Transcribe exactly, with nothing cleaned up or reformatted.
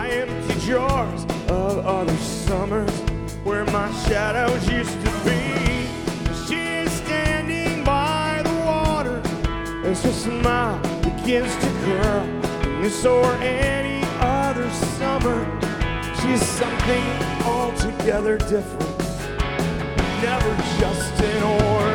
by empty jars of other summers where my shadows used to be. She is standing by the water as her smile begins to curl. In this or any other summer, she's something altogether different, never just an or.